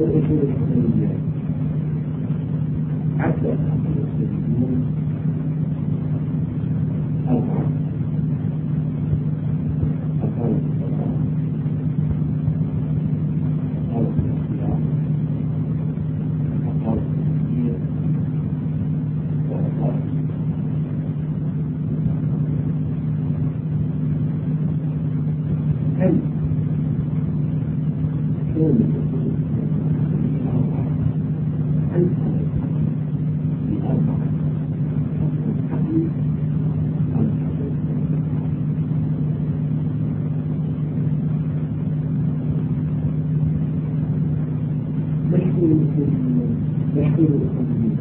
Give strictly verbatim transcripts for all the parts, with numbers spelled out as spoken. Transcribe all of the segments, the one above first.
الأصول الحكمية حتى الأصوليون أربعة أقال الصلاة أقال الاختيار أقال التفكير وأقال هل كون الأصول أربعة هل كانت بأربعة حسن حقيقي أم مشهور الأصوليين مشهور الأصوليين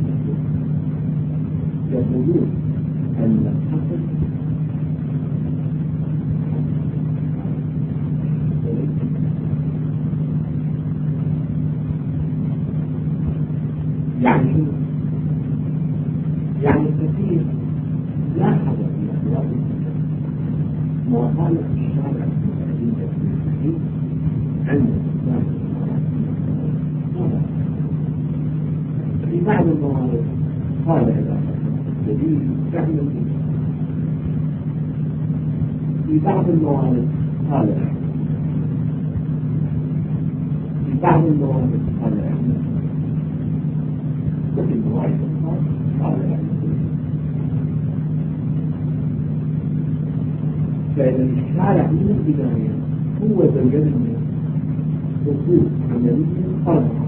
يقولون أن الحقل يعني يعني كثير لاحظ في أبواب الفقه ما قال الشارع المتعلم في الصحيح عند الإسلام في بعض الموارد قال إذا الدليل فهم الدليل في بعض الموارد قال في بعض الموارد قال وفي الموارد قال فإذا الشارع من البداية هو بين أصول عملية أربعة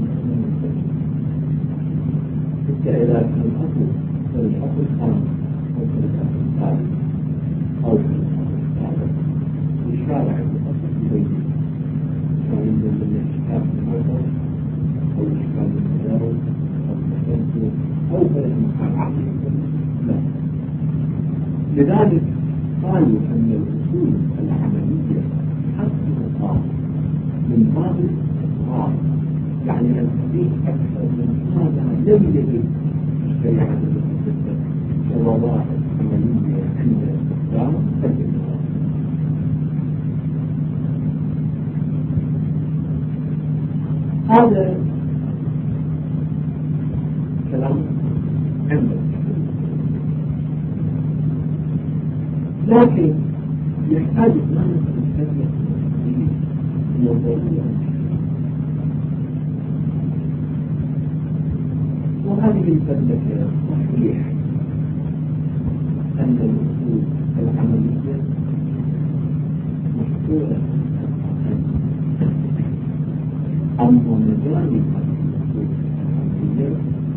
إذا كان الأصل فالأصل خامس أو فالأصل ثالث أو فالأصل ثالث الشارع الأصل ببيته فإن من الإشكال الموضوع أو الإشكال المدارس أو المسلسل أو فالإمكان عقلي لا لذلك قالوا أن الأصول العملية حسب القاضي من باب الاستقرار يعني أن تفيد أكثر من هذا لم يجد الشريعة المتحدثة كوظائف عملية عند الاستقرار الإقرار. هذا كلام عند لكن يحتاج أن نتكلم في موضوعية وهذه الفلسفة صحيح أن الأصول العملية مشهورة أما مجال الأصول العملية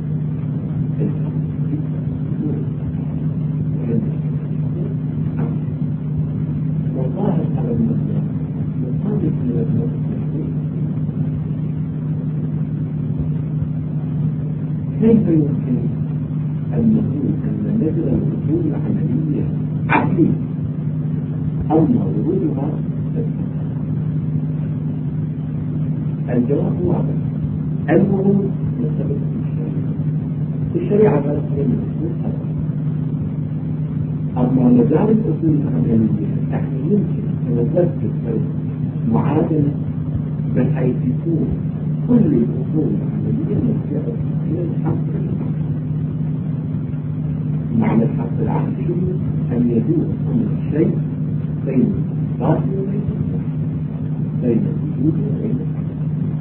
والظاهر على المبدأ يصادق إلى المبدأ كيف يمكن أن نقول أن نجد الأصول العملية عقلي أما ورودها الجواب واضح الورود مرتبط بالشريعة الشريعة ذات هي الأصول أربعة أما مجال الأصول العملية نحن يمكن أن نذكر معادلة بحيث يكون كل الأصول العملية مرتبطة بالحق معنى الحق العقلي أن يدور أمر الشيء بين الذات وبين الذات بين الوجود وبين العدم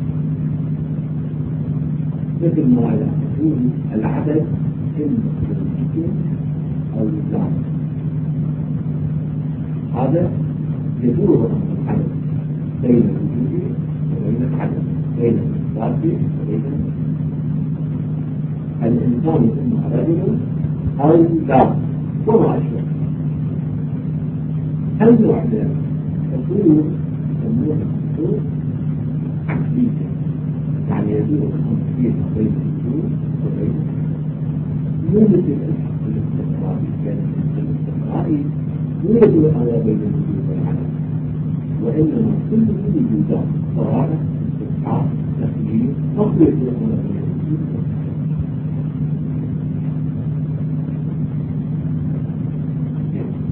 مثل ما يقول العدد إما الوجود أو الذات هذا يدور أمر العدد بين الوجود وبين العدم بين الذات وبين الذات الإنسان إما رجل أو لا وما أشبه النوع ده أصول يسموها أصول عقلية يعني يدور الأمر فيها بين الوجود وبين مو مثل الحق الاستقراري كان الاستقراري مو يدور على بين الوجود والعدم وإنما كل الوجودات صراحة استقرار تخليل أصل يدور على بين الوجود والعدم.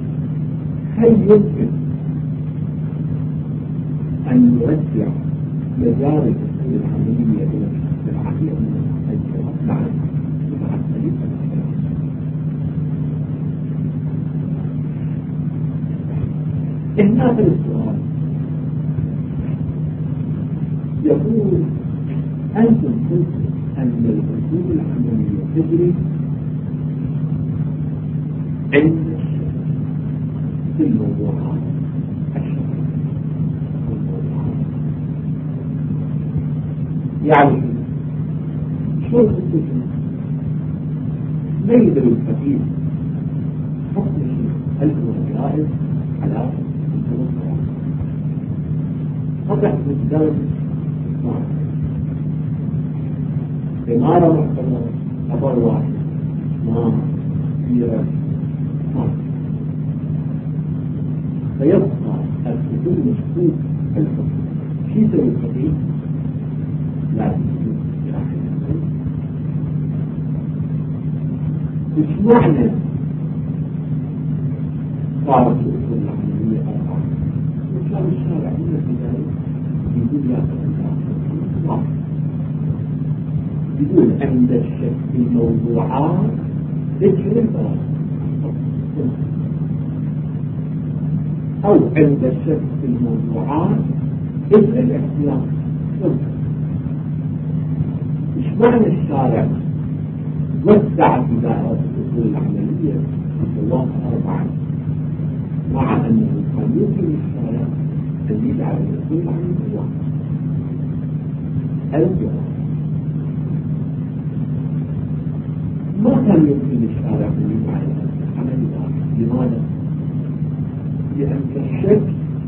هل يمكن أن يرجع مجال الأصول العملية إلى الشخص العقلي الجواب نعم مع الحديث هناك السؤال يقول أنتم قلتم أن الأصول العملية تجري عند في الموضوعات الشرعية يعني شو الخصوصية ما يدري الفقيه حكم الشيء هل هو جائز على قطع مجدد إمارة محتملة أبر واحد ما كبيرة فيبقى الحكم مشكوك الحكم شو يسوي الفقيه؟ لا مش معنى صارت الأصول العملية أربعة وكان الشارع من البداية يقول لا تتنسى يقول عند الشك في الموضوعات ذكر البراءة أو عند الشك في الموضوعات ذكر الاحتياط مش معنى الشارع وسع في دائرة الأصول العملية الله أربعة مع أنه كان يمكن الشارع أن يجعل الأصول العملية الجواب ما كان يمكن الشارع أن يجعل العملية. لماذا؟ لأن الشك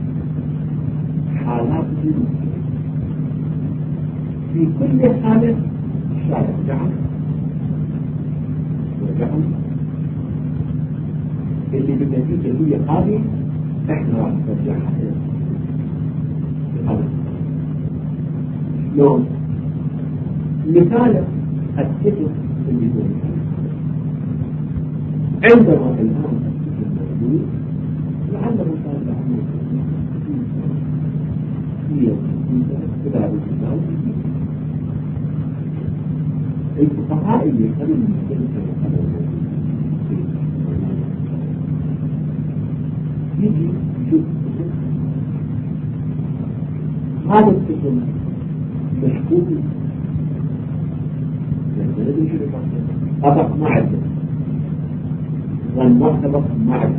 حالات جديدة في كل حالة الشارع جعل وجعل اللي بالنتيجة هي هذه احنا راح نرجعها لهذا لون مثال السجن اللي هو عندما الآن السجن موجود لعله كان له هي كذلك الفقهاء اللي يقولون من يجي يشوف هذا السجن مشكوك لأنه يجب أن أبق معه ظن ما أبق معه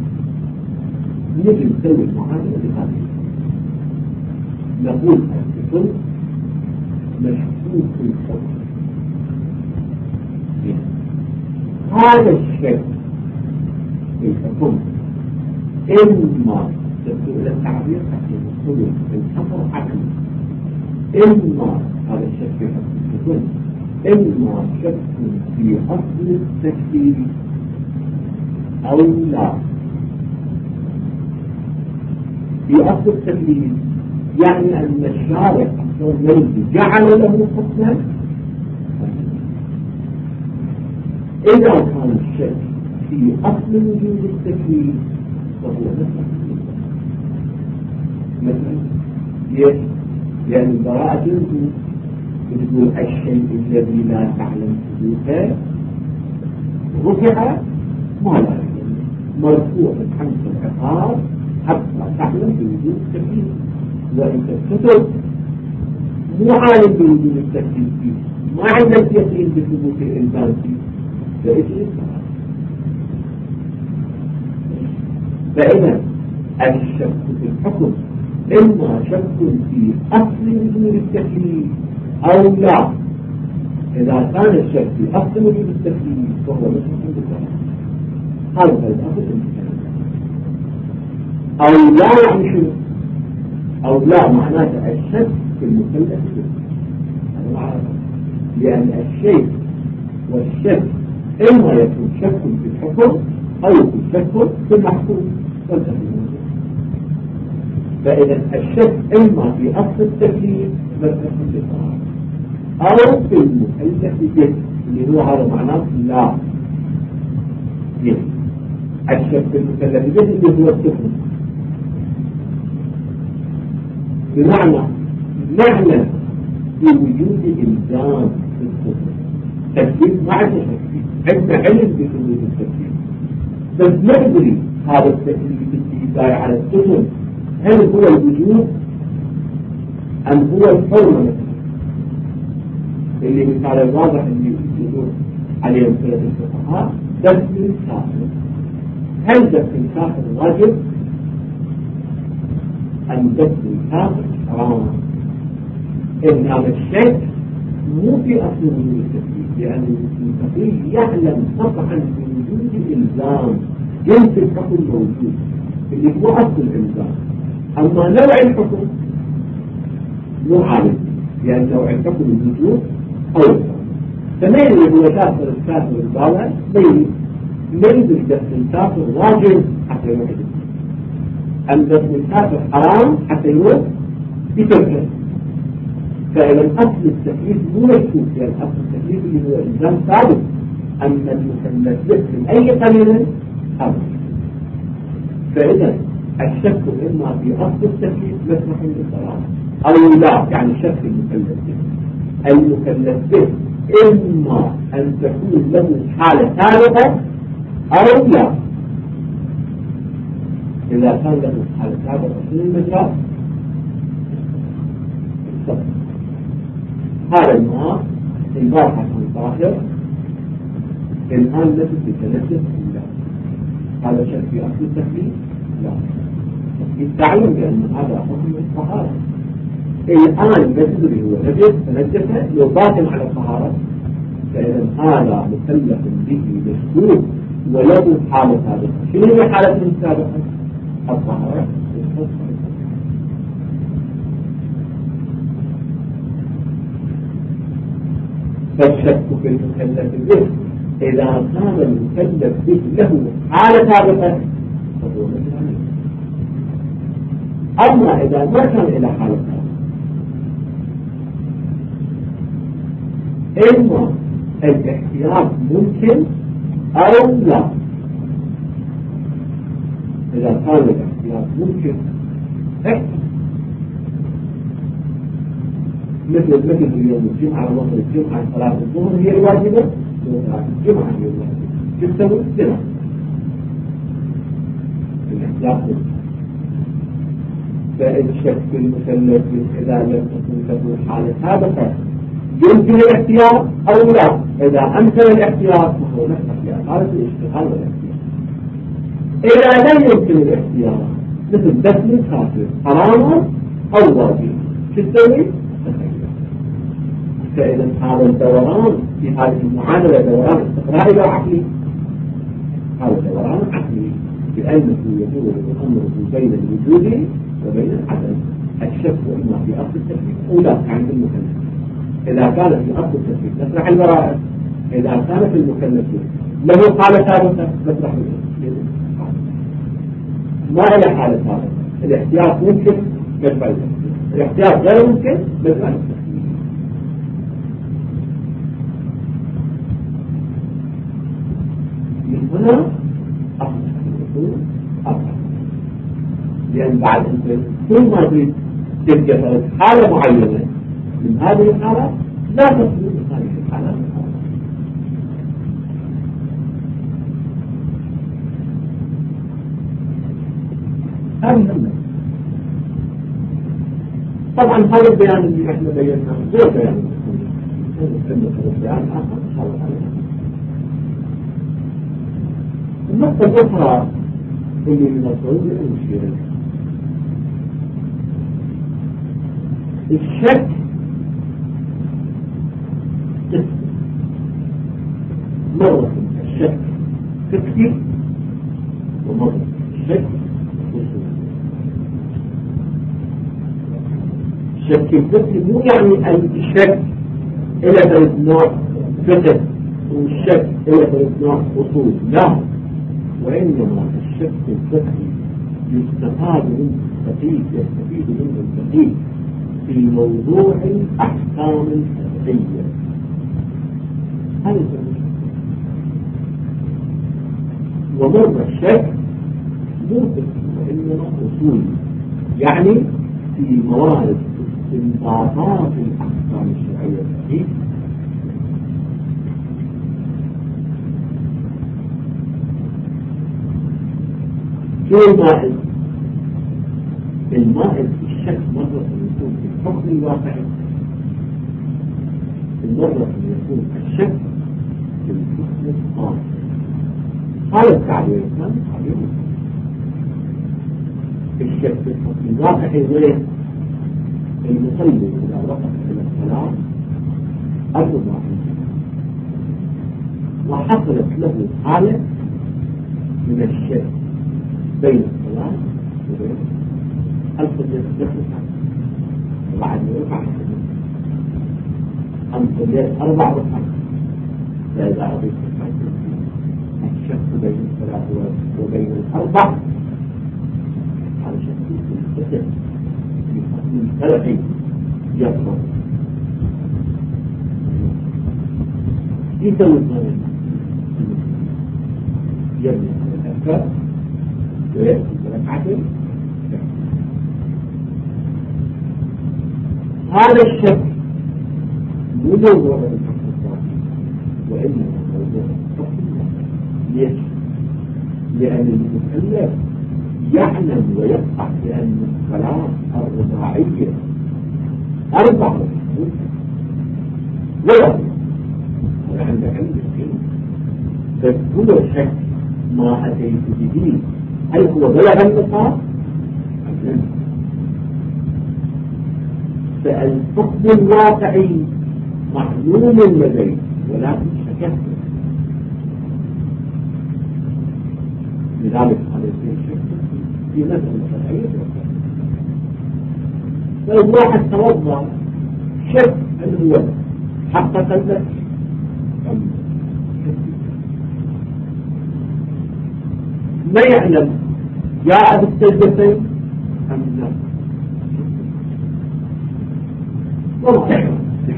نجي نسوي المعاملة بهذه نقول السجن مشكوك في الحكم هذا الشيء في الحكم إما تبدو إلى التعبير حتى يقولوا الحفر عقل إما هذا الشك في حكم إما شك في أصل التكليف أو لا في أصل التكليف يعني أن الشارع جعل له حكما إذا كان الشك في أصل وجود التكليف فهو مثلا ليش؟ لأن البراءة جنسه تقول الشيء الذي لا تعلم ثبوته رفع ما لا يعلم مرفوع بحمد العقاب حتى تعلم بوجود التكليف وإنت كتب مو عالم بوجود التكليف فيه ما عندك يقين بثبوت الإنسان فيه فإيش الإنسان فإذا الشك في الحكم إما شك في أصل وجود التكليف أو لا. إذا كان الشك في أصل وجود التكليف فهو مشكوك بالله هذا الأصل أو لا يعني شنو أو لا معناته الشك في المكلف هذا معرفة لأن الشيء والشك إما يكون شك في الحكم أو يكون شك في المحكوم فإذا الشك إما في أصل التكليف أو في المكلف به اللي هو هذا معناه لا به الشك في المكلف به اللي هو التكليف بمعنى نعلم بوجود إلزام في الخطوة تكليف مع التكليف عندنا علم بوجود التكليف بس ندري هذا التكليف اللي داعي على السفن هل هو الوجود أم هو الحرمة اللي مثال الواضح اللي يقول عليه أمثلة الفقهاء دفن الكافر هل دفن الكافر واجب أم دفن الكافر حرام؟ إن هذا الشيء مو في أصل وجود التكليف لأن المتقي يعلم قطعا بوجود الإلزام جنس الحكم موجود اللي هو أصل الإلزام أما نوع الحكم مو عارف لأن نوع الحكم الوجود أو فمين اللي هو كافر الكافر الضالة مين مين دفن الكافر واجب حتى يروح أم دفن الكافر حرام حتى يروح يتركه فإذا أصل التكليف مو مشكوك يعني أصل التكليف اللي هو إلزام ثابت أما المكلف به من أي قليل أمر فإذا الشك إما في أصل التكليف مسمح بالصلاة أو لا يعني الشك في المكلف به المكلف به إما أن تكون له حالة سابقة أو لا إذا كان له حالة سابقة في المجال هذا الماء البارحة كان طاهر الآن ليس بتنجس لا هذا شك في أصل التكليف لا التعلم بأن هذا حكم الطهارة الآن بدري هو نجس تنجسه لو باطن على الطهارة فإذا هذا مكلف به مشكوك وله حالة سابقة شنو هي حالة السابقة؟ الطهارة فالشك في المكلف به إذا كان المكلف به له حالة سابقة فهو مثل أما إذا ما كان إلى حالة سابقة إما الاحتياط ممكن أو لا إذا كان الاحتياط ممكن مثل مثل يوم الجمعة وصل الجمعة صلاة الظهر هي الواجبة صلاة الجمعة هي الواجبة تسوي سنة الاحتياط فالشك في المكلف إذا لم تكن له حالة سابقة يمكن الاحتياط أو لا إذا أمكن الاحتياط فهو نفس الاحتياط هذا الاشتغال والاحتياط إذا لم يمكن الاحتياط مثل دفن الكافر حرام أو واجب شو تسوي؟ فإذا هذا الدوران في هذه المعادلة دوران استقرائي لا عقلي هذا دوران عقلي بأنه يدور الأمر بين الوجود وبين العدم الشك إما في أصل التكليف أو لا عند المكلف إذا كان في أصل التكليف نطرح البراءة إذا كان في المكلف له حالة ثابتة نطرح ما إلى حالة ثابتة الاحتياط ممكن مجمع الاحتياط غير ممكن مجمع من هنا أصل الوصول أصل لأن بعد أنت كل ما تريد تبقى حالة معينة من هذه الحالة لا تصل من هذه الحالة هذه النمط طبعا هذا البيان اللي احنا بيناه غير بيان البيان آخر إن شاء الله عليها النقطة الأخرى اللي من الصعود المشير الشك مرة الشك فكري ومرة الشك الشك الفكري مو يعني أن الشك إلى ثلاث نوع فكر والشك إلى ثلاث نوع أصول لا وإنما الشك الفكري يستفاد منه الفقيه يستفيد منه الفقيه في موضوع الأحكام الفقهية هذا ومر الشك مو فكري وإنما أصول يعني في موارد استنباطات الأحكام الشرعية الصحيحة. شو المائل؟ المائل في الشك مرة يكون في الحكم الواقعي، المرة يكون الشك في الحكم الخاص. هذا التعبير كان تعبير الشك في الحكم الواقعي غير المسلم إذا وقف إلى الصلاة الرضا وحصلت له حالة من الشك بين الصلاة وبين القدر الدخل وبعد ركعة أم صليت أربع ركعات فإذا أضيت الشك بين الصلاة وبين الأربع هذا شك في القدر من ثلاثين يطلع يسوي الظلم يبني الأفكار ويأتي بركعتين. هذا الشك مو موضوع الحق الصالح وإنما موضوع الحق. ليش؟ لأن المكلف يعلم ويقع بأن الصلاة الرباعية أربع ولا عندك علم الدين بس هو شك ما أتيت به هل هو بلغ النصاب أم لا؟ فالحكم الواقعي معلوم لديه ولكن شككت. لذلك هذا الشك في مسألة شرعية. فلو واحد توضأ شك أنه هو حقق النفس أم ما يعلم جاء بالسجدتين أم لا والله يعلم.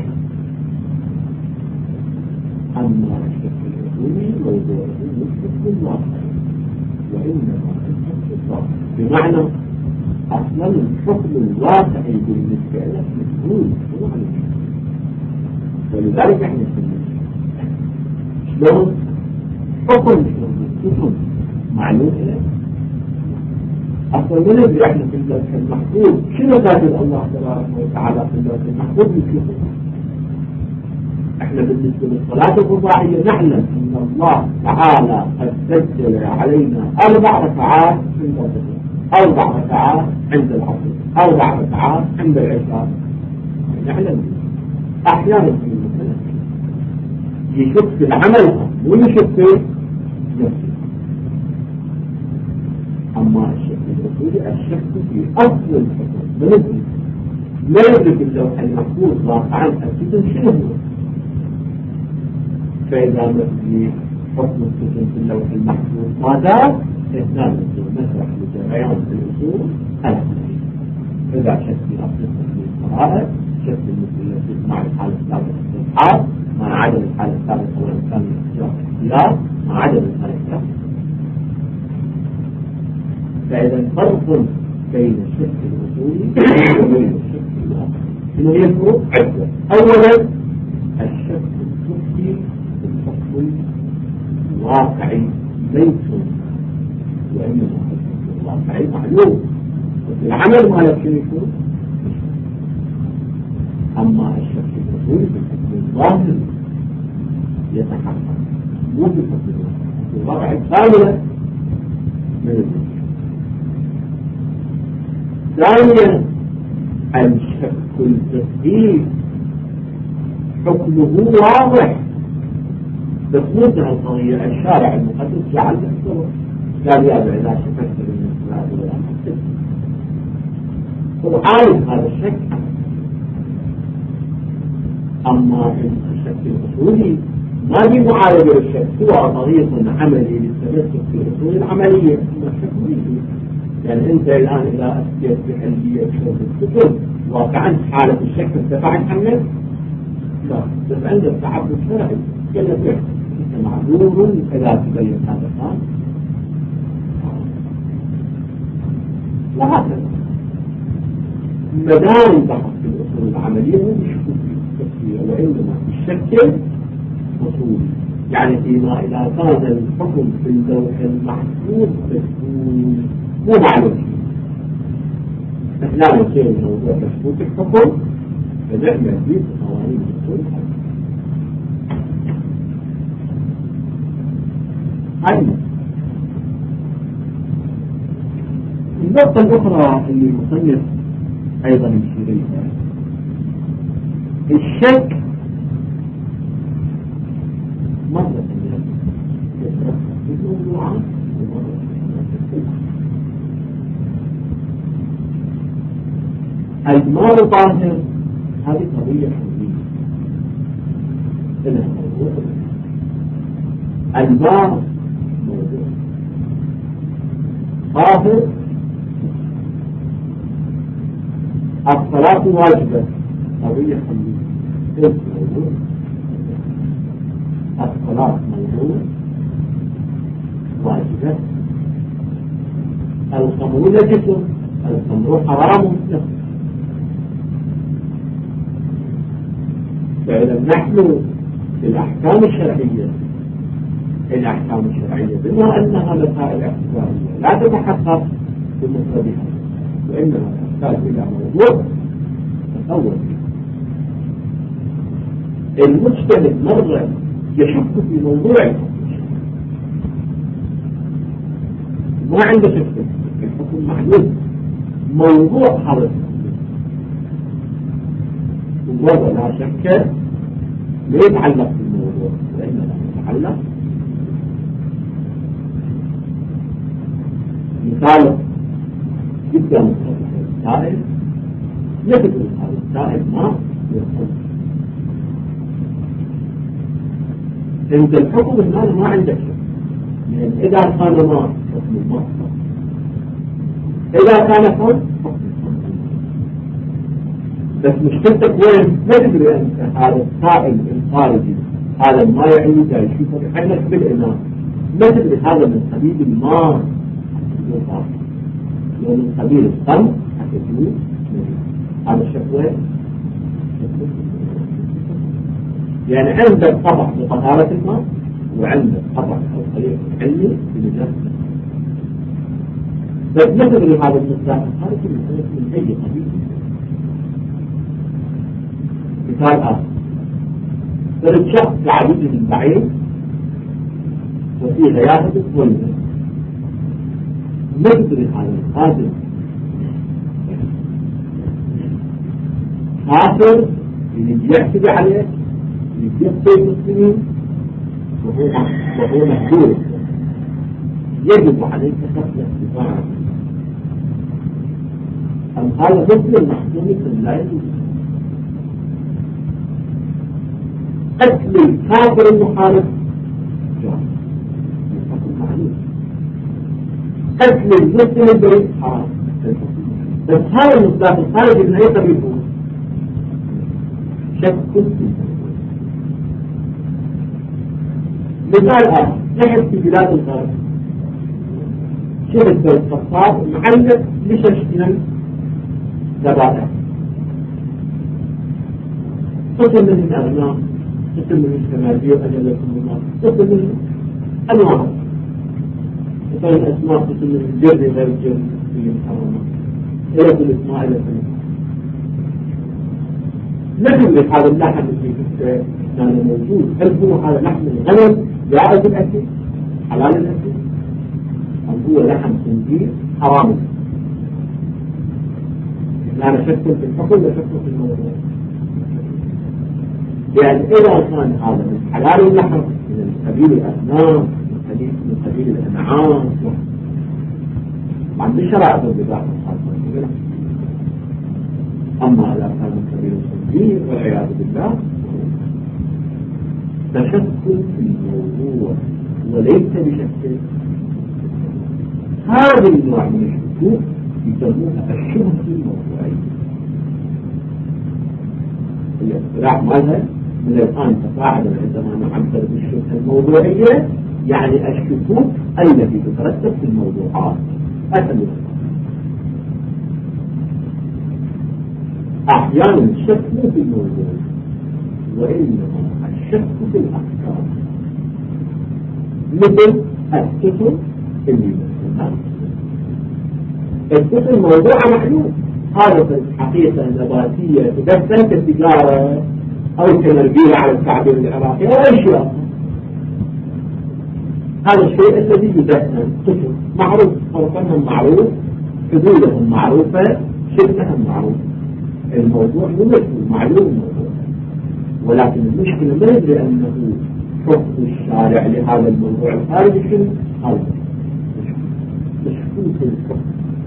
أما الشك الأصولي موضوعه الحكم الواقعي وإنما الحكم الواقعي بمعنى أصلا الحكم الواقعي بالنسبة لك مجهول هو عن الشك. ولذلك احنا شلون حكم حكم معلوم له اصلا من اللي احنا في اللوح المحفوظ شنو قال الله تبارك وتعالى في اللوح المحفوظ مثله. احنا بالنسبه للصلاه الرباعيه نعلم ان الله تعالى قد سجل علينا اربع ركعات عند الظهر، اربع ركعات عند العصر، اربع ركعات عند العشاء. نعلم احيانا في المسألة يشك في العمل ويشك في نفسه. اما الشك الاصولي الشك في اصل الحكم بنفسه لا يدرك اللوح المحفوظ واقعا اكيد شنو هو. فاذا مثل حكم السجن في اللوح المحفوظ ماذا؟ اثنان مسرح لجريان في الاصول الحكميه. اذا شك في اصل الحكم القرائن شك المثلث مع الحالة السابقة الإصحاب مع عدم الحالة السابقة والإنسان الاختيار مع عدم الحالة السابقة. فإذا فرق بين الشك الأصولي وبين الشك الواقعي. إنه يفرق عدة. أولا الشك الفقهي في الحكم الواقعي ليس وإنما الحكم الواقعي معلوم العمل ما يمكن يكون. أما الشك الأصولي في الحكم الظاهر يتحقق مو في الحكم الواقعي كاملا من الوجه. ثانيا الشك الفقهي حكمه واضح بس منتهى القضية الشارع المقدس جعل له قال يا ابا اذا شككت بالنسبة ولا حكمت هو عارف هذا الشك. أما الشك الأصولي ما في معالجة للشك هو طريق عملي للتمسك بالأصول العملية. ثم الشك ميزي يعني أنت الآن إذا أسكت بحلية شوف الكتب واقعا حالة الشك ارتفعت عنك لا بس عندك تعبد شرعي قال لك أنت معذور إذا تبين هذا الآن وهكذا. مدار البحث في الأصول العملية مو بالشكوك في التفسير، وإنما بالشكل أصول. يعني فيما إذا كان الحكم في اللوح المحفوظ مشكوك مو معلوم، لا يصير الموضوع مشكوك الحكم فنعمل فيه قوانين الأصول. أيضا النقطة الأخرى اللي المصنف أيضا يشير إليها الشك مرة يتركب في الموضوعات ومرة المال طاهر هذه قضية حديثة إنها موضوع المال موضوع طاهر. الصلاة واجبة قضية حديثة موضوع. الصلاة موضوع واجبة. الخمر نجس، الخمر حرام. فإذا نحن في الأحكام الشرعية الأحكام الشرعية بما أنها مسائل اعتبارية لا تتحقق بمفردها، وإنما تحتاج إلى موضوع تصور. المجتهد مرة يشك في موضوع ما عنده شك، الحكم معلوم موضوع هذا ومرة لا شك لا يتعلق بالموضوع وإنما يتعلق مثال جدا مختلف. السائل مثل هذا السائل ما يحكم. انت الحكم المال ما عندك شك، لأن إذا كان ما حكم المال، إذا كان فن حكم المال. بس مشكلتك وين؟ ما تدري أنت هذا السائل الخارجي هذا ما يعني جاي يشوفه يحلك بالإناء، ما تدري هذا من قبيل المال لو من قبيل الصم حتجوز. هذا الشكوى يعني عندك طبع بطهارة الماء وعندك طبع أو طريق علمي بنجاسة. بس ما تدري هذا المصداق الخارجي من أي قبيل. مثال آخر، فرد شخص قاعد يجي من بعيد وفي غيابة والماء، ما تدري هذا القادم خاطر اللي بيحسب عليك اللي بيقتل المسلمين وهو وهو مهجور، يجب عليك قتل الدفاع. أم هذا مثل المحكوم لا يجوز قتل الكافر المخالف الحكم معلوم، قتل المسلم البريء حرام. بس هذا المصداق الخارجي من أي قبيل هو؟ شك كنتي. مثال آخر، نحن في بلاد الغرب شبه الخطاب معلق لششنا ذبائح، قسم من الأغنام، قسم من الشمالية أجلكم الله، قسم من أنواع مثلا الأسماء، قسم من الجر غير الجر في المحرمات إلى كل اسماء إلى كل نحن هذا اللحم اللي في كان موجود، هل هو هذا لحم الغنم جائز الأكل حلال الأكل أم هو لحم خنزير حرام؟ لا نشك في الحكم نشك في الموضوع. يعني إذا كان هذا من حلال اللحم من قبيل الأغنام من قبيل الأنعام ما عندي شرائع الذبائح الخاصة، أما إذا كان من قبيل الخنزير والعياذ بالله تشكل في الموضوع وليس بشكل. هذا النوع من الشكوك يسمونها الشبهة الموضوعية. الاصطلاح ماذا؟ من الآن تفاعل عندما نعبر بالشبهة الموضوعية يعني الشكوك التي تترتب في الموضوعات. أسأل أحيانا الشك مو في الموضوع وإنما الشك في الأفكار، مثل الكتب اللي مثلها الكتب موضوع معلوم، هذا في الحقيقة النباتية تدخل كالتجارة أو كمرجيلة على التعبير العراقي أو أي شيء آخر. هذا الشيء الذي يدخل كتب معروف، فرقهم معروف، حدودهم معروفة، شبههم معروف. الموضوع مو معلوم الموضوع، ولكن المشكلة ما ندري أنه حكم الشارع لهذا الموضوع الخارجي شنو؟ هذا مشكوك الحكم.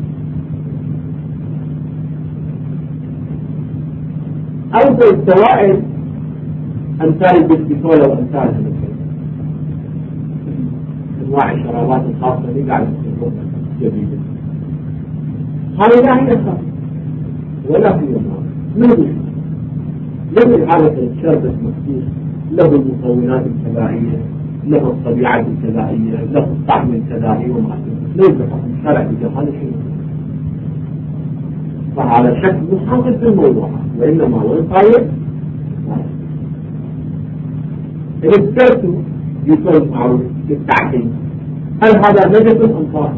أيضا السوائل أمثال البسكولا وأمثالها مثلا أنواع الشرابات الخاصة اللي قاعدة تصير جديدة، هذا لا هي خاصة ولا هي مال، من يدري لم يعرف الشربة مخصوص له المكونات الغذائية، له الطبيعة الغذائية، له الطعم الغذائي وما ليس حكم الشرع بجهالة شيء. فهذا شك محاضر في الموضوع، وإنما هو الطائر الاسبرتو يكون معروف بالتعقيم، هل هذا نجس أم طاهر؟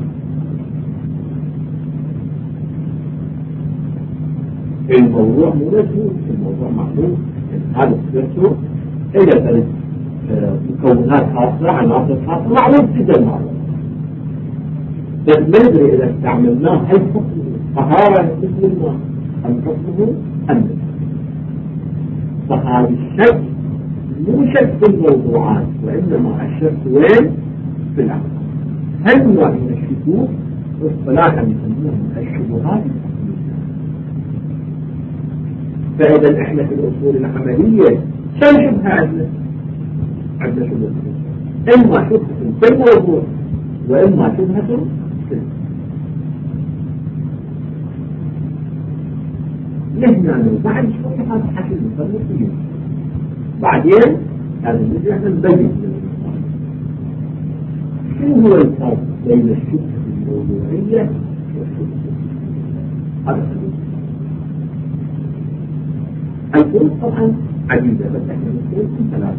الموضوع مو نجس، الموضوع معروف. هذا الاسبرتو إذا مكونات خاصة عناصر خاصة معروف جدا معروف، بس ما ندري إذا استعملناه هل حكمه طهارة مثل الماء أم حكمه أم. فهذا الشك مو شك في الموضوعات، وإنما الشك وين؟ في العقل. هل نوع من الشكوك اصطلاحا يسموهم الشبهات. فإذا إحنا في الأصول العملية كم شبهة عندنا؟ عندنا شبهة، إما شبهة في الموضوع وإما شبهة في نحن بعد شوية هذا حكي المصنفين، بعدين هذا اللي احنا نبين شو هو الفرق بين الشبهة الموضوعية والشبهة. هذا الفروق طبعا عديدة، بس احنا نقول في ثلاثة.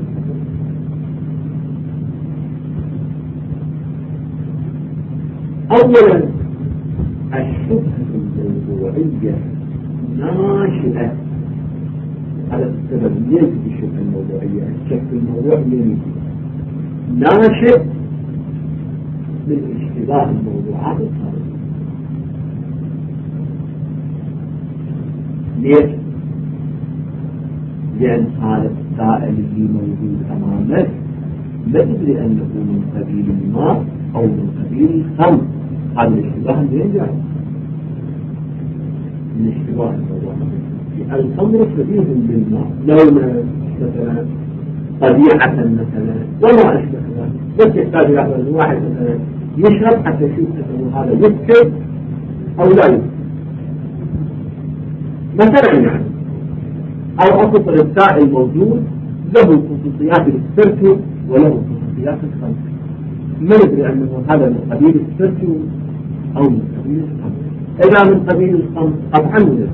أولا الشبهة الموضوعية ناشئة، هذا السبب ليس بالشبهة الموضوعية، الشك في الموضوع يجي ناشئ من اشتباه الموضوعات الخارجية. ليش؟ لأن هذا السائل اللي موجود أمامك لا تدري أنه من قبيل الماء أو من قبيل الخمر، هذا الاشتباه منين جاي؟ من اشتباه الموضوع. الخمر شبيه بالماء لونا مثلا، طبيعة مثلا، وما أشبه ذلك، بس يحتاج إلى الواحد مثلا يشرب حتى يشوف أنه هذا يسكر أو لا يسكر مثلا يعني، أو أصف السائل موجود له خصوصيات السبرتو وله خصوصيات الخمر، ما ندري أنه هذا من قبيل السبرتو أو من قبيل الخمر. إذا من قبيل الخمر طبعا ندري،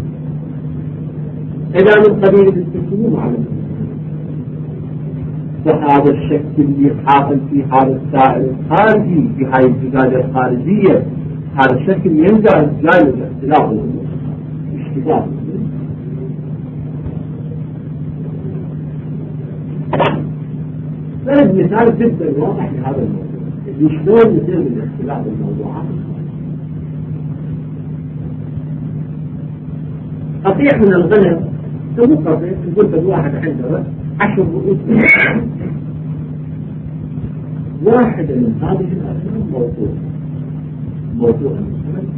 إذا من قبيل السبرتو مو معلوم. فهذا الشك اللي حاصل في هذا السائل الخارجي في هذه الزجاجة الخارجية، هذا الشك اللي ينزع جاي من اختلاف الأمور اشتباه. هذا مثال جدا واضح لهذا الموضوع، اللي شلون يصير من اختلاف الموضوعات. قطيع من الغنم مو قطيع، تقول الواحد عنده عشر رؤوس، واحدة من هذه الأسماء موضوع موضوع المسلم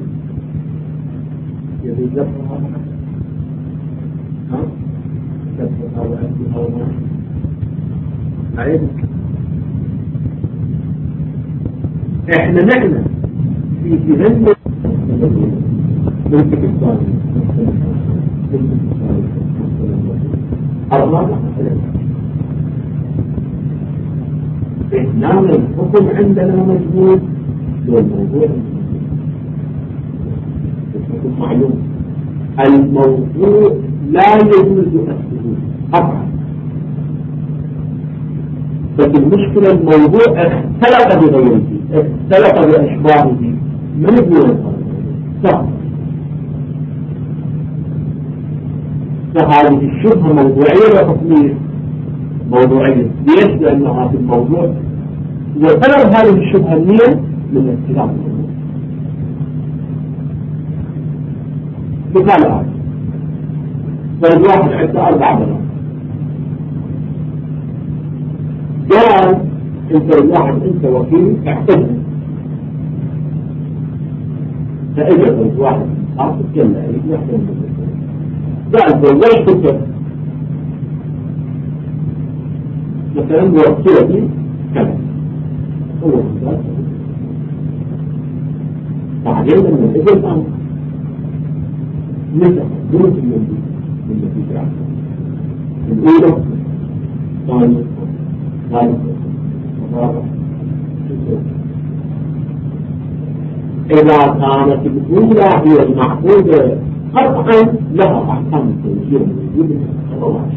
يبي يجبرها معك، ها يجبرها وأنتها وما عيب. احنا نحن في جهنم ملك الثاني الرابع إحنا الحكم عندنا مجهول، والموضوع الحكم معلوم. الموضوع لا يجوز أخذه قطعا، لكن المشكلة الموضوع اختلط بغيره، اختلط بأشباهه، من يقول صح؟ فهذه الشبهة موضوعية وحكمية. موضوعية ليش؟ لأنها في الموضوع وسبب هذه الشبهة هي من اختلاف الأمور. مثال آخر، فرد واحد عنده أربع بنات، قال أنت الواحد أنت وكيل اعتدل، فإجا فرد واحد خاص كلا أريد يحتمل قال زوجت كذا مثلا وكيلتي كذا، هو خلاص بعدين لما الإجا الأمر نسخ دروس النبي النتيجة الأولى ثانية ثالثة رابعة. إذا كانت الأولى هي المعقودة قطعا لها أحكام التوجيه موجودة في القواعد،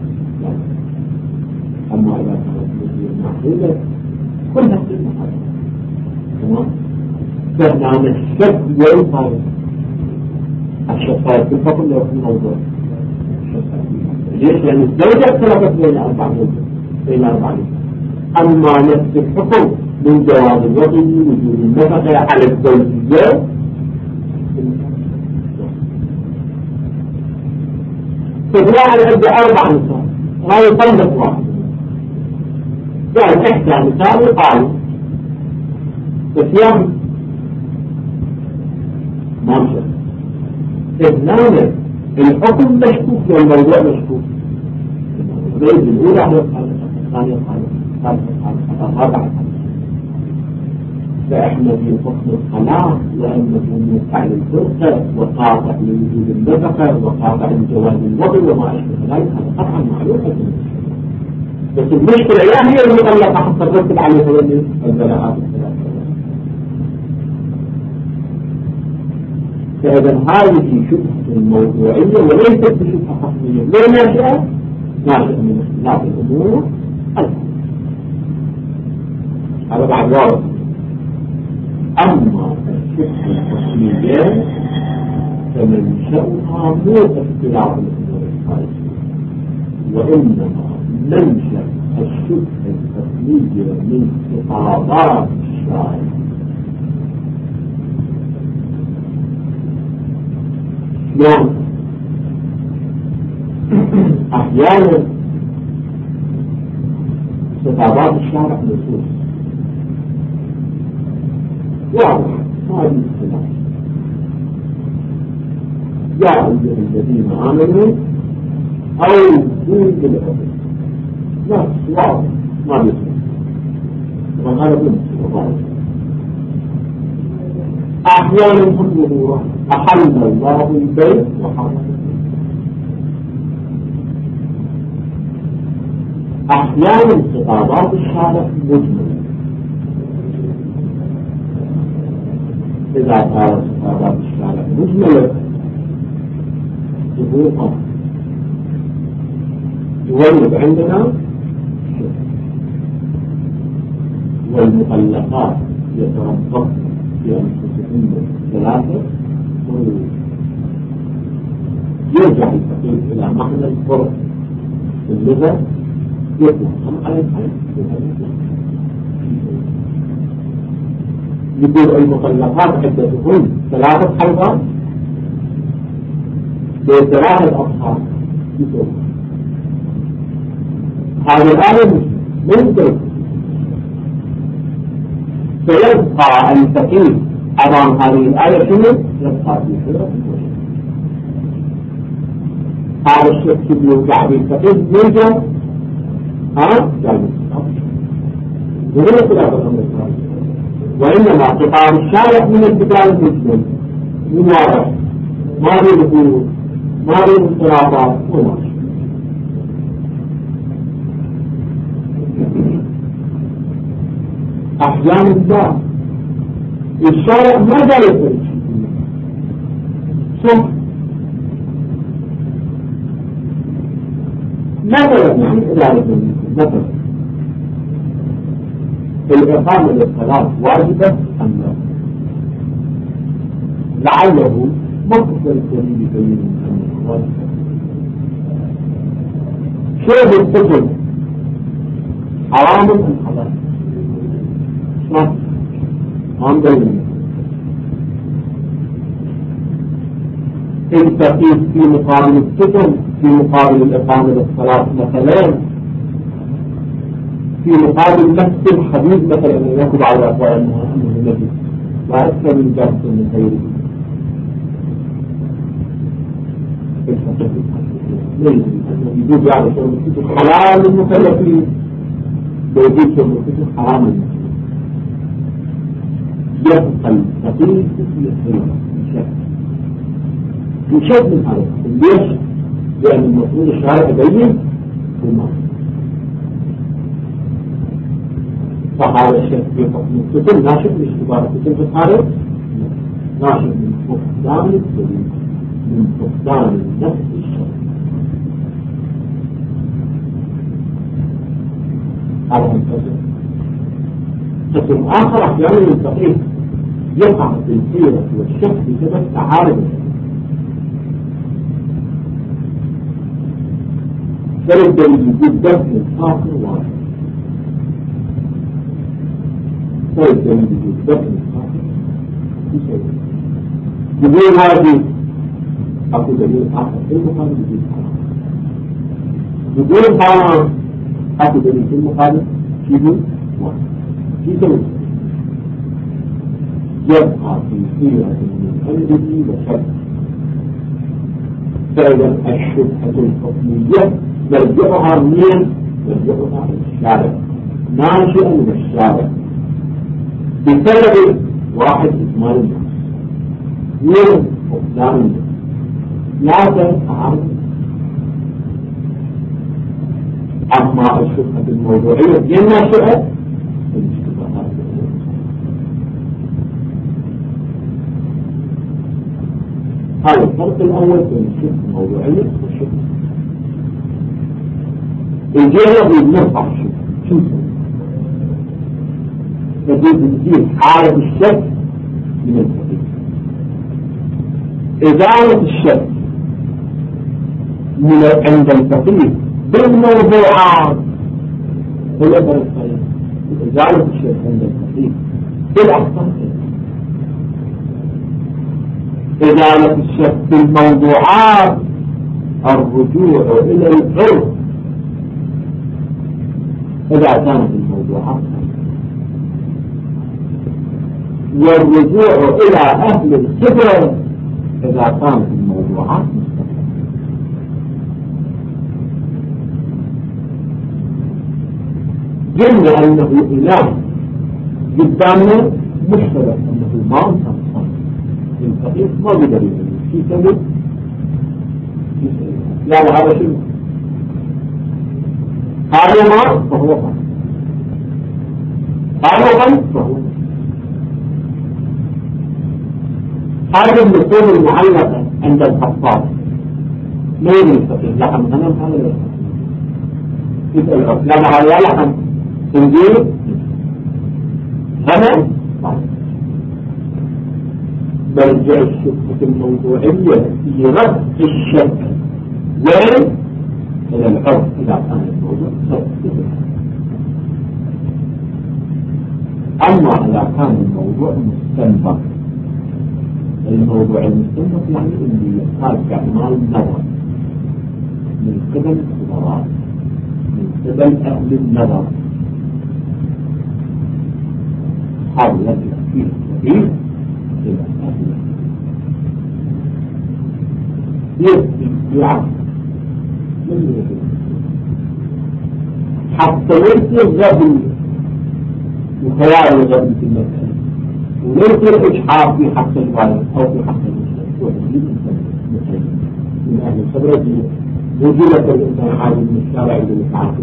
أما إذا كانت هي المعقودة كلها في المحاضرة. تمام؟ فإحنا الشك والفرق الشفاء في الفصل لو في الموضوع. ليش؟ لأن الزوجة اختلفت بين أربع زوجات بين أربع زوجات، أما نفس الحكم من جواز الوضع وجود النفقة على الزوجية. فواحد عنده أربع نساء هذا يطلق واحد، قال إحدى نساء وقالوا فسيام ما نشوف إذنان الحكم مشكوك والموضوع مشكوك. بإذن الأولى على الثانية الثانية الثالثة الرابعة، فإحنا في حكم الصلاة لأنه يقع للفرقة وقاطع لوجود النفقة وقاطع لجواز الوضع وما أشبه ذلك، هذا قطعا معلوم. بس المشكلة يا هي المطلقة حتى ترتب عليها البلاءات الثلاثة. فإذا هذه شبهة موضوعية وليست بشبهة حكمية، ليه ناشئة؟ ناشئة من اختلاف الأمور الحكمية. هذا بعد واضح. أما الشبهة الحكمية فمنشأها مو اختلاف الأمور الخارجية، وإنما منشأ الشبهة الحكمية من خطابات الشارع. نعم أحيانا خطابات الشارع نصوص واضح ما في اختلاف، يا أيها الذين آمنوا أوفوا بالعقود، نص واضح ما في اختلاف، وهذا بالنسبة أحيانا هم ظهورا أحل الله البيت وحرم، أحيانا خطابات الشارع مجملة. إذا كانت خطابات الشارع مجملة ظهورها يولد عندنا والمطلقات يتربصن بأنفسهن ثلاثة قروء، يرجع الفقيه إلى معنى الفرق في اللغة يطلق هم على الحيث يقول المطلقات عدتهن ثلاثة حلقات بثلاثة أصحاب يقول هذا الآية ممكن فيبقى الفقيه أمام هذه الآية شنو؟ يبقى في حرة الوجه. هذا الشخص يوقع بالفقيه يرجع ها؟ يعني وهو خلاف الأمر الخارجي، وإنما خطاب الشارع من الكتاب المسلم من واضح ما بين ظهور ما بين اختلافات وما أحيانا لا الشارع ما قال يفرق صح مثلا يعني إدارة مثلا الإقامة للصلاة واجبة أم لا؟ لعله مصدر الدليل يبين أنه واجبة. شرب الطفل حرام أم حلال؟ ما عم دليل. انت في مقابل الطفل في مقابل الإقامة للصلاة مثلا في مقابل نفس الحديث مثلا أن يكتب على الأقوال أنه نبي لا أكثر من جرس من غيره ليه؟ يجوز يعني شرب الكتب حلال للمكلفين ويجوز شرب الكتب حرام للمكلفين يبقى الفقيه في الخلاف يشد من هذا ليش؟ لأن المفروض الشارع يبين وما فهذا الشيء في حكم الكتب ناشئ من اشتباه الكتب في الحالة ناشئ من فقدان الدليل من فقدان النفس الشرعي هذا القسم. قسم آخر أحيانا الفقيه يقع في الحيرة والشك بسبب تعارض فلد الوجود دفن آخر واحد فلد الوجود دفن آخر يقول هذه أقول دليل آخر في المقابل يجيب حرام يقول حرام أقول دليل في المقابل يجيب واحد يجيب يبقى في حيرة من قلبه وشك. فإذا الشبهة الحكمية مرجعها من مرجعها الشارع ناشئا من الشارع بسبب واحد إكمال الناس من فقدان الناس لا تنفع. أما الشبهة الموضوعية هي الناشئة الاشتباهات. هذا الفرق الأول بين الشبهة الموضوعية والشبهة الجهة بنرفع الشك شو نجيب نجيب حالة الشك من الفقيه إزالة الشك من عند الفقيه بالموضوعات هو الأمر الصحيح. إزالة الشك عند الفقيه بالأحكام إزالة الشك بالموضوعات الرجوع إلى العرف إذا كانت الموضوعات والرجوع إلى أهل الخبرة إذا كانت الموضوعات قلنا أنه إله قدامنا مشترك أنه ما انتصر الفقيه ما بدليل في سبب يعني هذا شيء هذا ما فهو غلط هذا غلط فهو هذا النصوص المعلقة عند الحفاظ ما ينفق لحم غنم هذا لا يسأل الحفظ لما هذا لحم تنجيل غنم برجع الشبهة الموضوعية في رد الشك وين إلى العرف إذا كان الموضوع صحيح. أما إذا كان الموضوع مستنبط الموضوع المستنبط يعني اللي يحتاج إعمال نظر من قبل الخبراء من قبل أهل النظر هذا يرجع فيه كثير إلى أهل يبقي يعرف حتى ليس الغبي وخيال الغبي في المسألة وليس الإجحاف في حق الوالد أو في حق المسلم من أهل الخبرة وجودة الإنسان عادي من الشارع إذا يتعاطف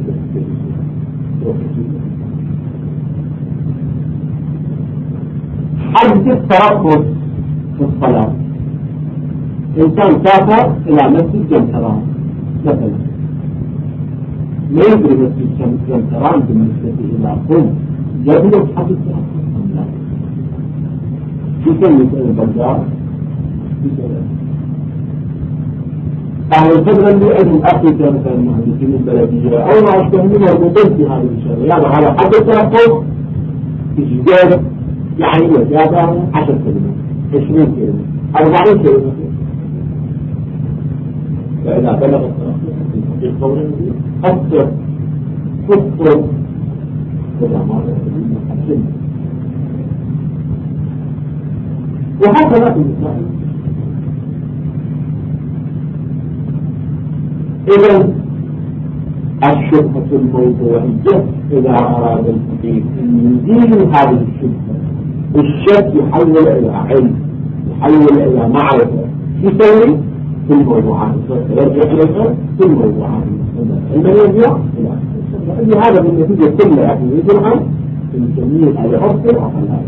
حد الترقص في الصلاة إنسان سافر إلى مسجد جنب حرام مثلا ما يدري بس الكلام بالنسبة إلى قوم يبلغ حد السلام لا شو كان يسأل البجار أهل الفترة اللي أجل أخي كان مثلا المهندسين البلدية أو ما أشتهمين المدن في هذه الشغلة يعني على حد السلام إجداد يعني وزيادة عشر كلمات عشرين كلمة أربعين كلمة فإذا بلغ التنقيق قولا أكثر كفر ولا مرة حسن وهكذا في المسائل إذا الشبهة الموضوعية إذا أراد الفقيه أن يزيل هذه الشبهة الشك يحول إلى علم يحول إلى معرفة يسوي في الموضوعات يرجع إليها في الموضوعات عندما يرجع إلى هذا بالنتيجة كلها يعني يجمع الجميع على عرف العقلاء.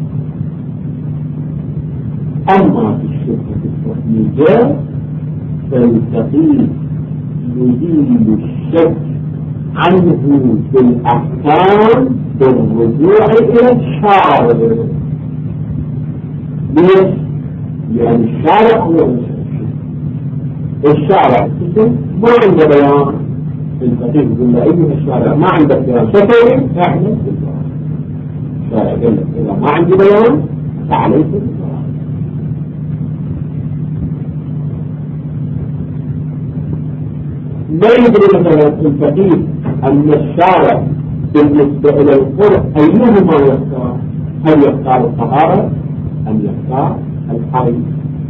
أما في الشبهة التقليدية فالفقيه يزيل الشك عنه بالأحكام بالرجوع إلى الشارع. ليش؟ لأن الشارع هو الشارع ما عنده بيان الفقيه يقول له أيها الشارع ما عندك بيان شفوي احنا الشارع يقول لك إذا ما عندي بيان فعليك بالقرآن. ما يدري مثلا الفقيه أن الشارع بالنسبة إلى القرء أيهما يختار؟ هل يختار الطهارة أم يختار الحري؟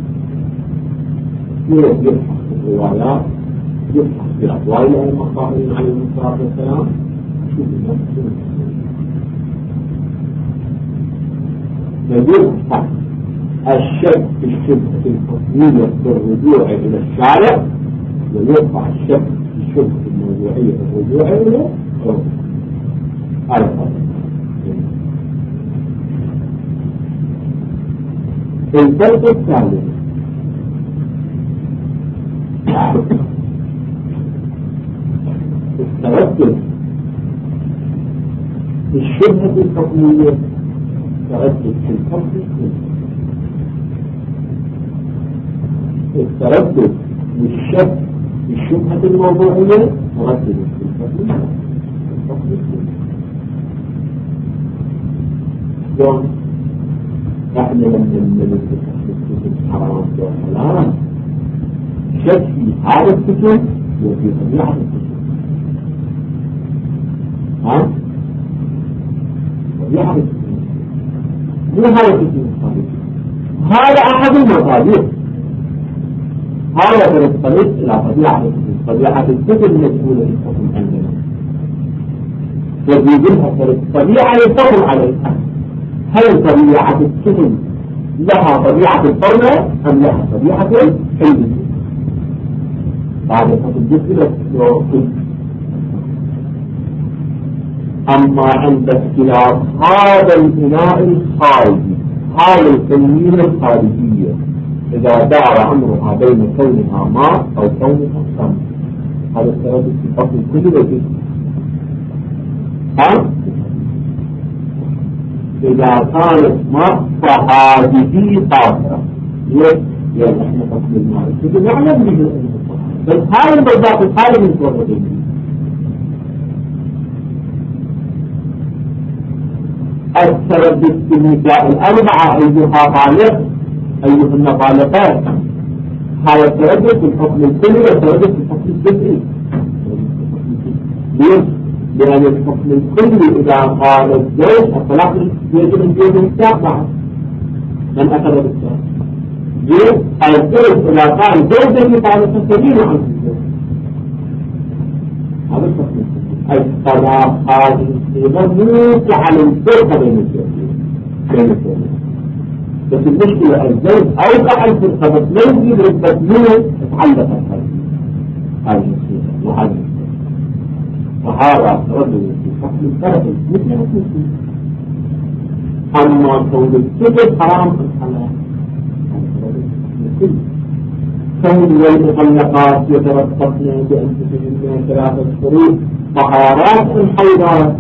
يبحث في الروايات يبحث في أقوال المخاطرين عليه الصلاة والسلام شوف نفسه فيبحث الشك في الشبهة الحكمية بالرجوع إلى الشارع ويرفع الشك في الشبهة الموضوعية بالرجوع إلى هذا الفرق الثالث التردد في الشبهة الحكمية تردد في الفرق التردد والشك في الشبهة الموضوعية تردد في الفرق اليوم احنا لما نملك الحرام والحلال شك في هذا الكتب وفي طبيعة الكتب ها؟ طبيعة الكتب مو هذا الكتب الصحيح هذا أحد المصادر هذا ينطلق إلى طبيعة الكتب طبيعة الكتب مسؤولة الحكم عندنا وبيجبها طبيعة يحكم عليها هل طبيعة الكتب لها طبيعة الفرمة أم لها طبيعة الحلم بعد فتجد إلى الكتب أما عند اختلاف هذا البناء الخارجي هذا التنوين الخارجية إذا دار أمرها بين كونها ماء أو كونها سم هذا التردد في فصل الكتب وجد ها؟ إذا كانت ماء فهذه طاهرة ليه؟ يعني احنا فصل الماء الكتب نعلم به بس هاي البيضات الخارج من صورتين التردد في النساء الأربعة أيها طالق أيهن طالقات هذا التردد في الحكم الكلي والتردد في الحكم الجزئي ليش؟ لأن الحكم الكلي إذا قال الزوج الطلاق يجب أن يكون النساء بعد من أخذ بالساق ليه؟ الزوج إذا قال زوجة طالقة سبيل عنه هذا الحكم الكلي الطلاق هذه الصيغة موقع على الفرقة بين الزوجين بين الزوجين بس المشكلة الزوج أوقع الفرقة بس لو يدرك بس منه اتعلقت هذه الصيغة وهذه وهذا تردد في حكم الفرق مثل حكم السنة أما كون الكتب حرام في الحلال هذا تردد في الكل فهم والمطلقات يتربصن بأنفسهن ثلاثة شهور طهارات الحيضات،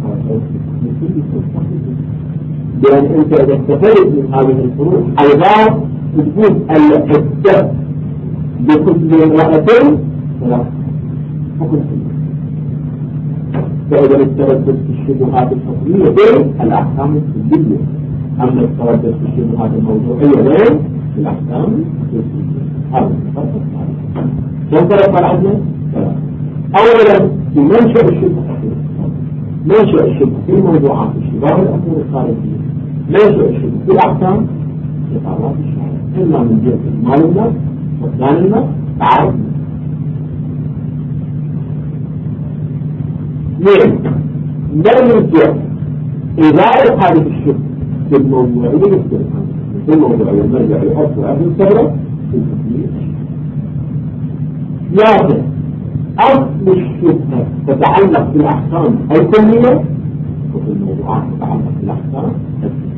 لأن أنت إذا استفدت من هذه الفروق حيضات تجوز العدة بكل امرأة ثلاثة حكم. فإذا التردد في الشبهات الحكمية غير الأحكام الكلية، أما التردد في الشبهات الموضوعية غير الأحكام الكلية. هذا الفرق. كم فرق العدل؟ أولا في منشأ الشبهة، منشأ الشبهة في الموضوعات الشبهة الأمور الخارجية، منشأ الشبهة في الأحكام لقرارات الشرع، إما من جهة المال الناس وثاني الناس تعرف. اثنين، لا يرجع إزالة هذه الشبهة في الموضوعية الاستثناء، في الموضوعية المرجع يحط وأهل الثورة في التكليف. ثلاثة، أصل الشبهة تتعلق بالأحكام الكلية وفي الموضوعات تتعلق بالأحكام الكلية.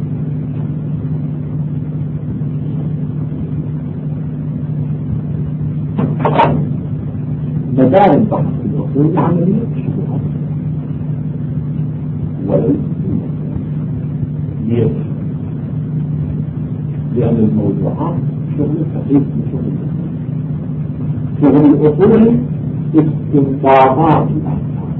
مدار البحث في الأصول العملية الشبهات وليس ليش؟ لأن الموضوعات شغل خفيف لشغل شغل الأصول استنباطات الأحكام،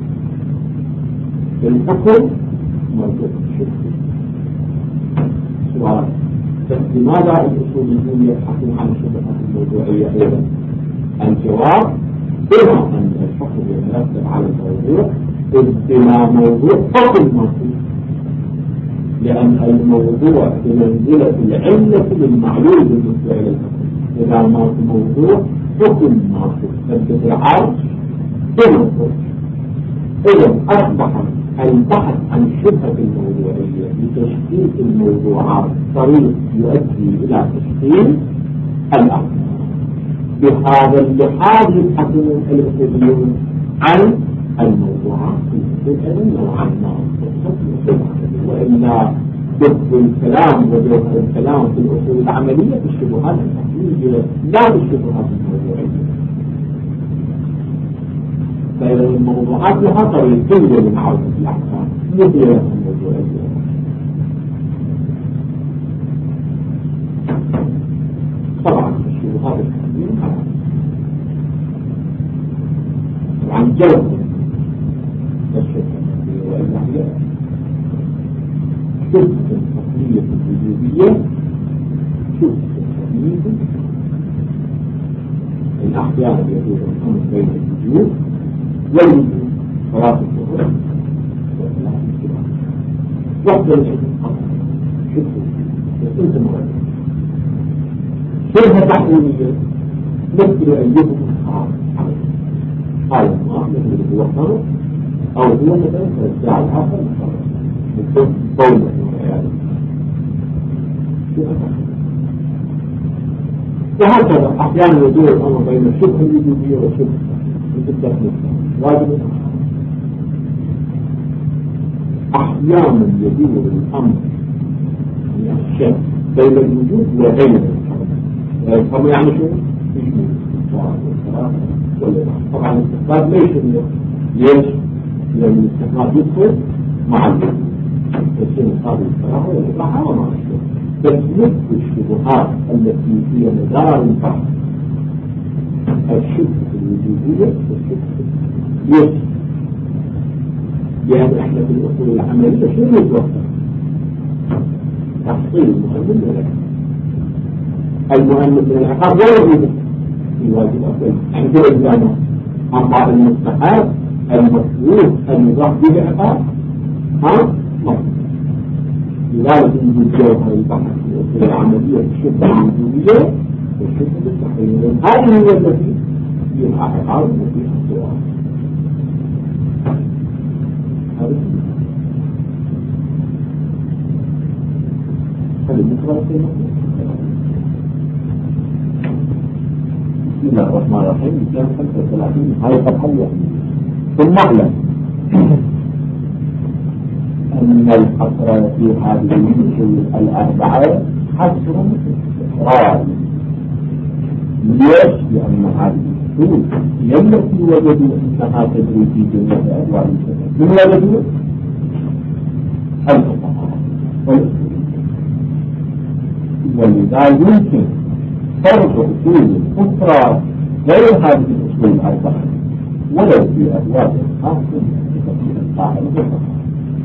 الحكم موضوع الشبهة. سؤال: لماذا الأصوليون يبحثون عن الشبهات الموضوعية أيضا؟ الجواب: بما أن الحكم يترتب على الموضوع بما موضوع حكم موضوع، لأن الموضوع بمنزلة العلة للمعلول بالنسبة إلى الحكم. إذا ما في موضوع حكم ما تثبت العرض بالموضوع. إذا أصبح البحث عن الشبهة الموضوعية لتشكيل الموضوعات طريق يؤدي إلى تشكيل الأحكام. بهذا اللحاظ يبحثون الأصوليون عن الموضوعات الأصول نوعا ما، وإلا جذب الكلام وجوهر الكلام في الأصول العملية في الشبهات الحقيقية لا في الشبهات الموضوعية. فإذا الموضوعات لها طريقية لمعرفة الأحكام مثل الموضوعية. طبعا الشبهات الحقيقية طبعا جوهر الشبهة وإلا هي شبهة الحقيقية الوجودية، شبهة الحقيقية الأحيان يجوز الأمر بين الوجود والوجود، صلاة الظهر وصلاة الجمعة وقت العلم شبهة وكنت مرجع. شبهة تحويلية مثل أن يكون حرام قال الله مثل هو حرام أو هو مثلا فالجاع الآخر محرم مثل قوله وعياده. وهكذا أحيانا يدور الأمر بين الشبهة الوجودية والشبهة التكليفية واجب. أحيانا يدور الأمر من الشك بين الوجود وغير الحرم. يعني شو؟ طبعا الاستقرار ليش ليش؟ لأن الاستقرار يدخل مع الوجود يصير هذه الصراحة والإباحة وما أشبه. بس نفس الشبهات التي هي مدار البحث الشبهة الوجودية والشبهة يس، لأن احنا في الأصول العملية شو نتوقع؟ تحصيل المهم من العقاب. المهم من العقاب ولا يوجد في واجب أصل عند الإجابة. أما المستحاب المطلوب المضاف به العقاب ها مطلوب. لذلك يوجد جوهر البحث في الأصول العملية الشبهة الوجودية والشبهة التحصيلية. هذه هي التي فيها عقاب وفيها سؤال. هذا المقرأ في المقرأ. بسم الله الرحمن الرحيم. كان خمسة وثلاثين هاي صفحة واحدة. ثم اعلم أن الحصر في هذه الأشياء الأربعة حصر إفرادي ليش؟ لأن هذه الأصول هي التي وجدوا أنها تدري في جميع أدوار الشرع. من وجدوا؟ الفقهاء والأصول. ولذا يمكن فرض أصول أخرى غير هذه الأصول الأربعة ولو في أدوار خاصة بتطبيق القاعدة الفقهاء.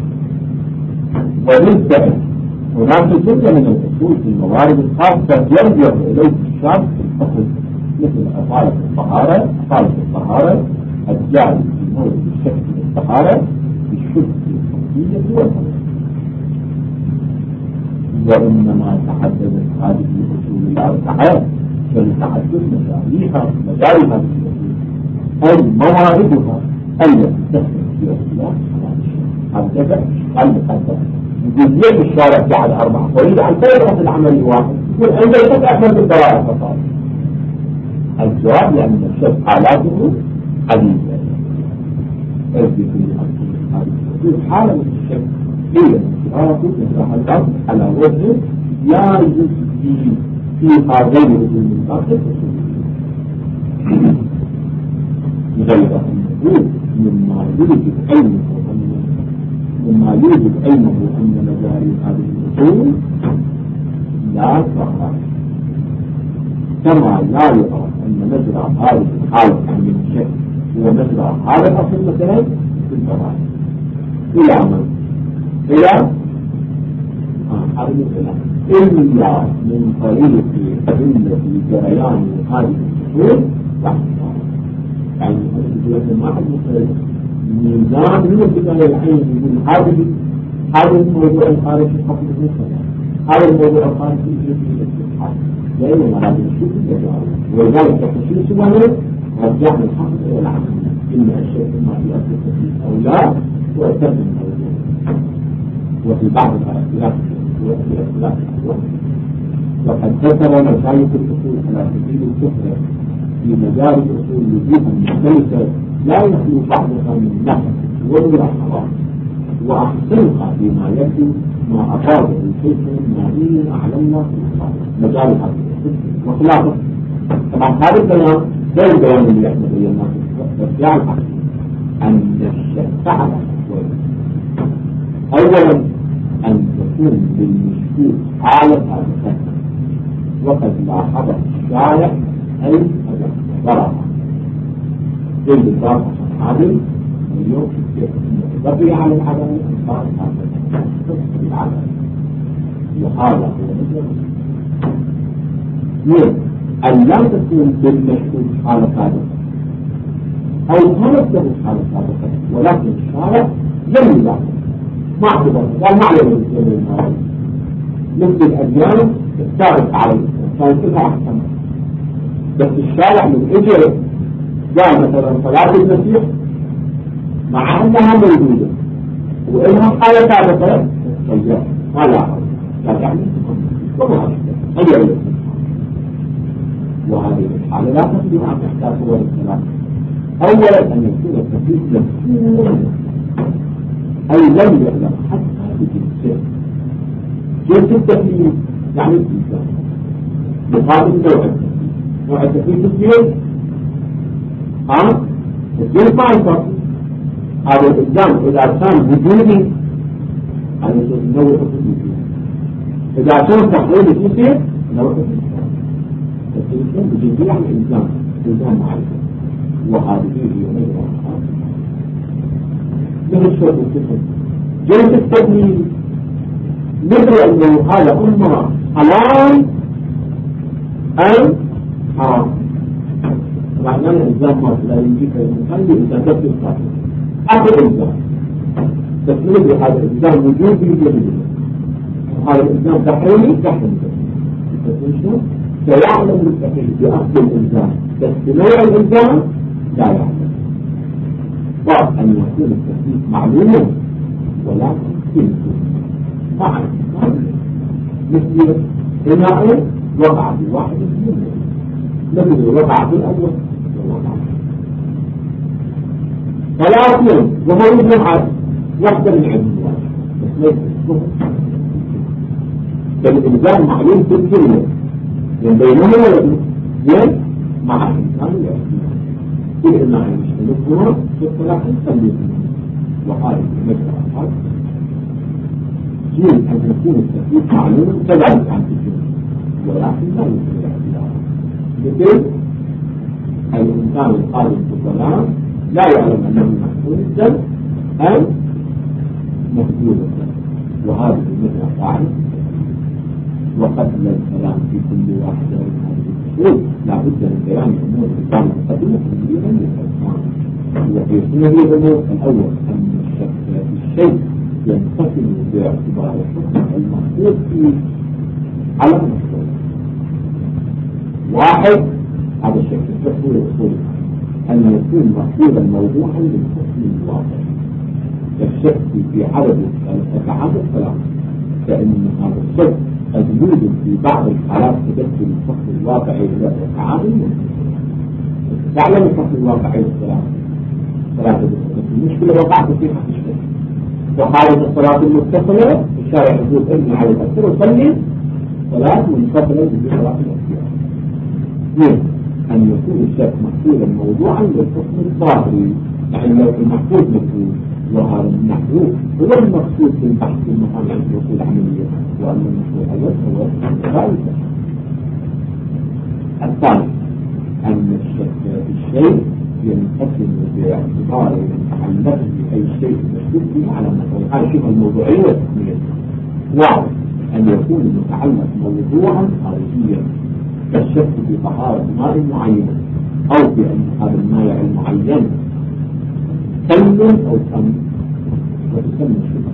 وبالفعل هناك جزء من الأصول في الموارد الخاصة يرجع إليه الشرط في الفقه، مثل أصالة الطهارة، أصالة الطهارة الجاري في مورد الشك في الطهارة بالشك في الخصية والفقه. وإنما تحددت هذه الأصول الأربعة فلتحدث مجاليها مجال هذه الأصول أي مواردها التي تخدم في الأصول. هذا جزء قال مقدم جزئية الشارع بعد أربعة وليد عن طريقة العمل الواحد يقول عند الفتح من الضرائب فقط. الجواب لأن الشك حالاته عديدة تجد في حالة من الشك هي انشراط إصلاح الأرض على وجه لا يجزي فيها غيره من الأرض غير أن مما يوجد علمه مما يوجد علمه أن مجاري هذه الأصول لا تقع، كما لا يرى أن مجرى هذه الحالة من الشك هو مجرى هذا الأصل مثلا في الضرائب إلى من؟ إلى هذا الكلام إلا من طريق أدلة جريان هذه الأصول واحدة. يعني هذا ما حد مختلف ميزان من البداية الحين يقول هذه هذا الموضوع الخارجي الحق المسلم، هذا الموضوع الخارجي في الاستحقاق، لأن هذا الشيء يجعل ولذلك التشريع سبحانه رجعنا الحق إلى العقل إما الشيء ما في أصل التكليف أو لا وأتم الموضوع. وفي بعض الاختلاف وفي اختلاف وقد ذكر مشايخ الأصول على سبيل الكفر في مجال الأصول وجوها مختلفة لا يخلو بعضها من نفس والملاحظات، وأحسنها بما يبدو ما أفاده الشيخ المالي أعلمنا في مجال هذا وخلافه. طبعا هذا الكلام غير الكلام اللي احنا بيناه، بس يعرف أن الشفاعة أولا أن تكون للمشكوك حالة هذا الخطر، وقد لاحظ الشارع أي ضرر كل ضرر عادل اليوم بقي على العدم صار هذا العدم، وهذا هو مثل أن لا تكون بالمشكوك حالة هذا أو كانت له حالة هذا، ولكن الشارع لم يلاحظ ما اعتبر قال ما عليه الإسلام المعروف مثل الأديان الثابت على الإسلام كانت تسعة أحسن، بس الشارع من اجل جاء مثلا صلاة المسيح مع انها موجودة وانها حالة ثابتة طيب ما لا أعرف لا يعني وما أشبه غير الاسم، وهذه الحالة لا تخدم عن احداث صور الثلاثة. اولا ان يكون التكليف مفهوم اي لم يعلم حتى بجنسه، جنس التكليف يعني الانسان بهذا النوع نوع التكليف الجنس ها الجنس ما يفرق هذا الإلزام إذا كان وجودي هذا نوع التكليف، إذا كان تحويل يصير نوع التكليف التكليف بجنسية يعني إلزام إلزام معرفة، وهذه هي مجرى من الشرط الكفر. جنس التكليف مثل أنه هذا أمر حلال أم حرام، معناه الإلزام ما لا يمكن أن يخلي إذا كنت الصحيح أخذ الإلزام تسليم بهذا الإلزام وجود بيجي هذا الإلزام تحريمي تحريمي تسليم سيعلم المستحيل بأخذ الإلزام بس بنوع الإلزام لا يعلم. بعض أن يكون التسليم معلوما ولكن يمكن معا مثل بناء وقع في واحد منهم مثل وقع في الأول ثلاثين وهو يجمع واحدة من عدد بس ليس الصفر فالإلزام معلوم في الكلمة من بينهم ولدي زين مع الإنسان الاعتبار إذا ما يشمل الظهور فالصلاة تصلي وهذه المسألة الأخرى يجب أن يكون التكليف معلوم كذلك عن الجنة ولكن لا يمكن الاعتبار مثل الإنسان القادم في الصلاة لا يعلم أنه محمول الدم أم محدود الدم وهذه المسألة قاعدة وقبل الكلام في كل واحدة من هذه الأصول لا بد من بيان أمور الإنسان المقدمة كبيرا للإنسان وفي هذه الأمور الأول أن الشك في الشيء ينقسم باعتبار الحكم المحدود فيه على المحدود واحد هذا الشك الفقهي الأصول أن يكون محدودا موضوعا للحكم الواقع الشك في عدد الأفعال الثلاث فإن هذا الشك قد يوجد في بعض الحالات تدخل الفصل الواقعي إلى التعامل تعلم الفصل الواقعي للصلاة ثلاثة المشكلة وقعت في حق الشك وحالة الصلاة المتصلة الشارع يقول ابني على الأكثر وصلي صلاة منفصلة بصلاة الاختيار اثنين أن يكون الشك محصولا موضوعا للحكم الظاهري يعني لو المحفوظ مفهوم وهذا المحفوظ هو المقصود في البحث المقام عن الوصول العملية وأن المحفوظ أول هو ذلك. الثالث أن الشك في الشيء ينقسم باعتبار المتعلق بأي شيء مشكوك فيه على النحو هذا شبه الموضوعية والتقنية واحد أن يكون المتعلق موضوعا خارجيا كالشك في طهارة ماء معين أو بأن هذا الماء المعين كلم أو كم وتسمى الشبه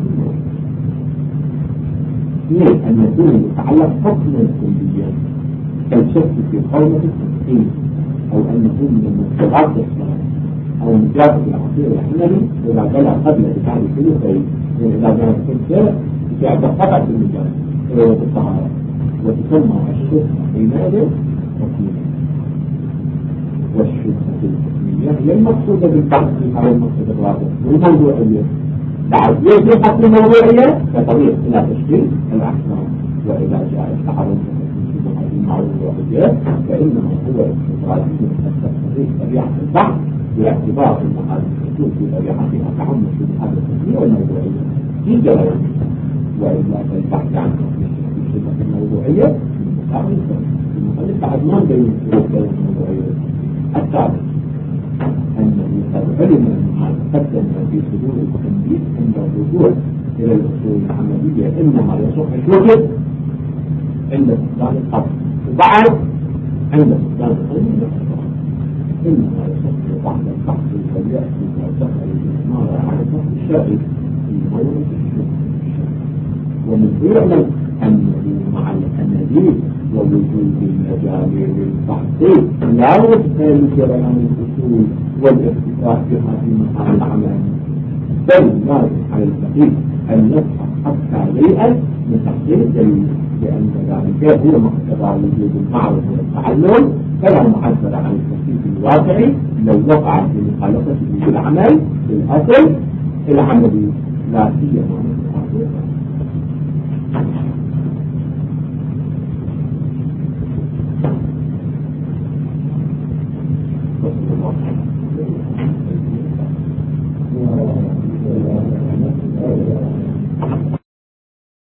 اثنين أن يكون المتعلق حكما كليا كالشك في قولة التسخين أو أنه من المنكرات الصلاة أو مجرد العصير الحملي إذا جلى قبل إدخال الثلثين إذا جلى الثلثين تعد قطع بالمجرد وهو الطهارة وتسمى الشبهة حينئذ حكمية والشبهة الحكمية هي المقصودة بالبحث أو المقصود الرابع والموضوعية بعد يجب حكم الموضوعية كطريق إلى تشكيل الأحكام وإذا جاء التعرض الموضوعية فإنما هو استطراجي من طبيعة البحث باعتبار أن هذه الحدود في طبيعتها تعم الشبهات الحكمية والموضوعية في جوانب وإلا فالبحث عن الشبهة الموضوعية المقابل المخالف بعد ما بين الشبهة الموضوعية. الثالث أنه قد علم أن تقدم في صدور التنبيه عند الرجوع إلى الأصول العملية إنما يصح الشغل عند فقدان القبض وبعد عند فقدان القبض إنما يصح بعد البحث فليأتي وتسأل الإمارة على البحث الشرعي في موضوع الشغل ومن يعلم أنه مع الأناديل ووجود المجال للبحث لا يبقى لجريان الأصول والاختفاء بها في مقام العمل بل لازم على الفقيه أن يبحث حتى ليئا من تحصيل الدليل لأن ذلك هو مقتضى وجود المعرفة والتعلم فلا معبر عن التخصيص الواقعي لو وقع في مخالفته بالعمل بالأصل العملي لا سيما من